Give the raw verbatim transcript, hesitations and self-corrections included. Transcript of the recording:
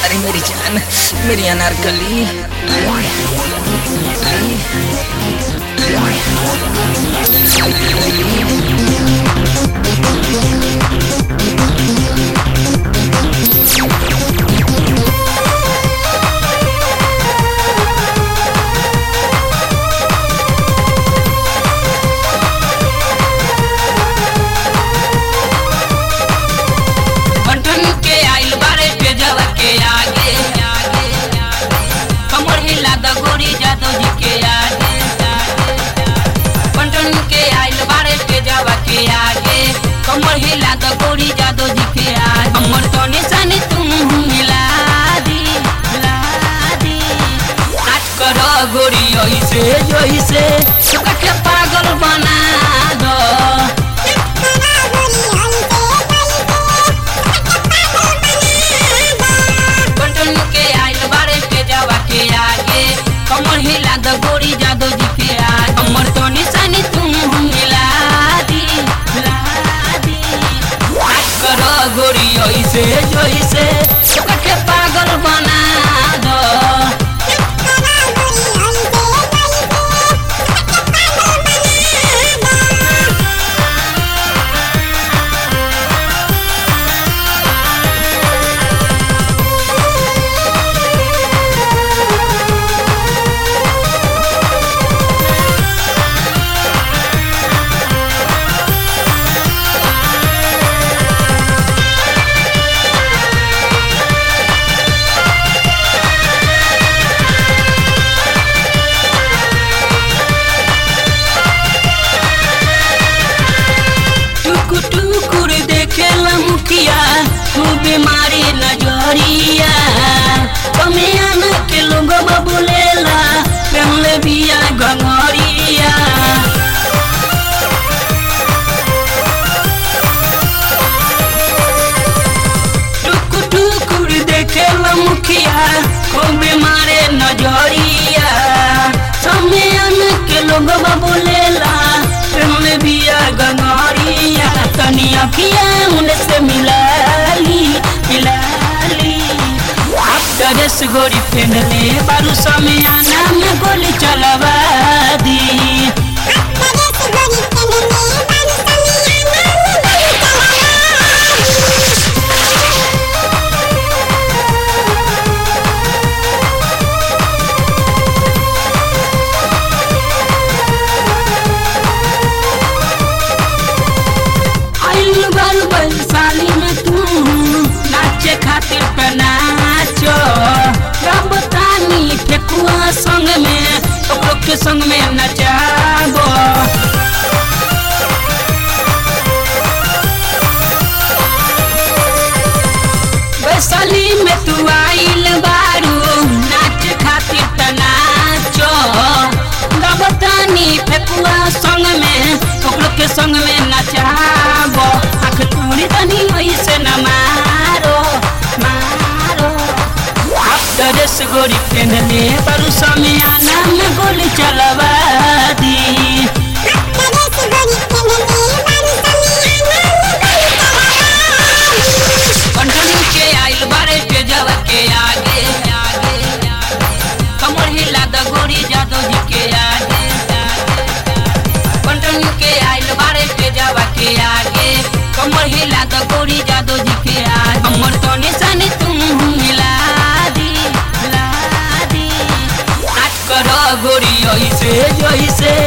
अरे मेरी जान, मेरी अनारकली। कमर हिला तो गोरी जादो जी के आज हमर तो निशानी तुम मिला दी मिला दी आज करो गोरी ऐसे जैसे सबके पागल बना दो बंटन के आइल बारे पे जावा के आगे कमर हिला तो गोरी जादो जी के आज हमर तो निशानी तुम मिला दी मिला गोरी ऐसे जैसे सबके पागल बना दो बीमारी नजरिया कमियान के लोग बोलेला पहले बिया गंगरिया टुक टुकुर देखेला मुखिया को बीमारी नजरिया कमियान के लोग बोलेला पहले बिया गंगरिया तनी अखिया उनसे मिला ड्रेस गोरी पहनले बारू समियाना में गोली चलवा दी आइल बारू बैसाली में तू नाचे खातिर पहना बतानी फेकुआ संग में ओकरो के संग में नचाबो वैशाली में तू आइल बारू नाच खातिर तनाचो बतानी फेकुआ संग में ओकरो के संग में नचाबो आँख तोड़ी तनी ऐसे न मारो मारो ड्रेस गोरी पहनले बारू समियाना में गोली चलवा दी बंटन के आइल बारे पे जावा के आगे कमर हिला द गोरी जादो जी के आगे बंटन के आइल बारे पे जावा के आगे कमर हिला द गोरी जादो जी के आगे हमर तो निशानी तुम मिला गोरी ऐसे जैसे